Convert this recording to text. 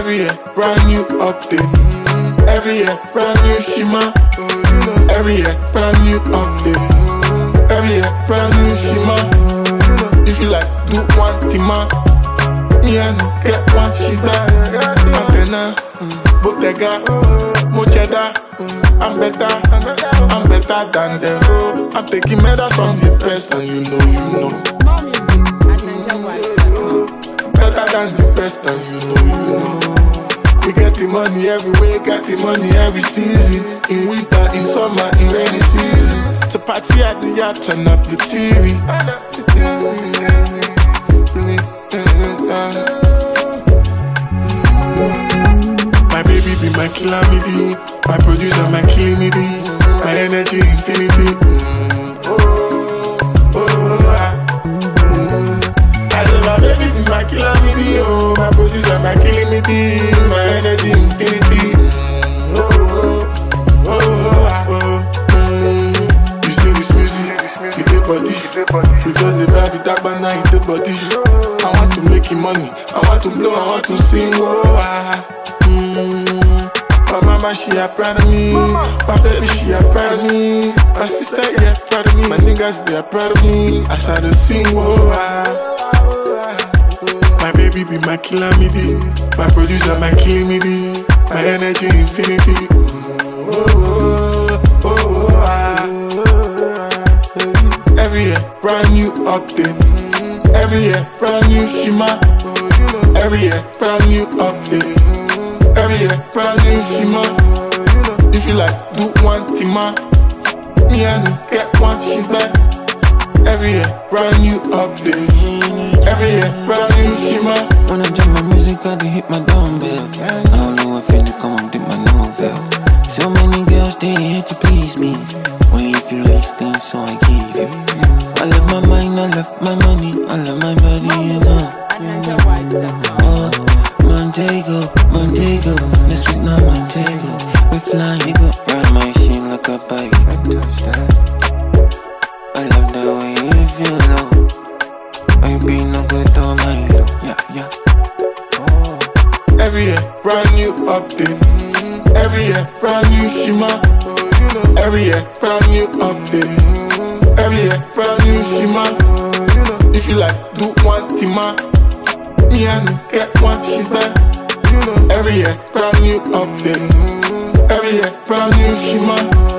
Every year, brand new update. Every year, brand new shima. Every year, brand new update. Every year, brand new shima. If you like, do one tima. Me I no get one shida. Antenna, Bottega, Mocheda. I'm better than them. I'm taking medals from the best, and you know. More music at NigerWide.com. Better than the best, and you know. We get the money everywhere, get the money every season. In winter, in summer, in rainy season. To party at the yacht, turn up the TV. My baby be my calamity. My producer, my killing me. My energy infinity. I said my baby be my calamity. Oh, my producer, my killing me. My energy infinity. You see this music, it the body. Because the vibe it up and now it the body. I want to make money, I want to blow, I want to sing. My mama, she a proud of me. My baby, she a proud of me. My sister, yeah, proud of me. My niggas, they are proud of me. I start to sing, My baby be my calamity. My producer, my calamity. My energy infinity. Every year, brand new update. Every year, brand new shima. Every year, brand new update. Every year, brand new shima. If you like, do one tima. Me I no get one shida. Every year, brand new update. Every year, brand new shima. When I jam my music, I hit my dumbbell. Now know I feel come and dip my novel. So many girls, they here to please me. Only if you listen, so I give you. I love my mind, I love my money, I love my body, you know. At NigerWide.com. Oh, Montego, next week now Montego. We flying, you go ride my shit like a bike. I love the way you feel low. I be no good on my low, yeah. Oh. Every year, brand new update. Every year, brand new shima. Every year, brand new update. Every year, brand new shima. If you like, do one tima. Me I no get one shida. Every year, brand new update. Every year, brand new shima.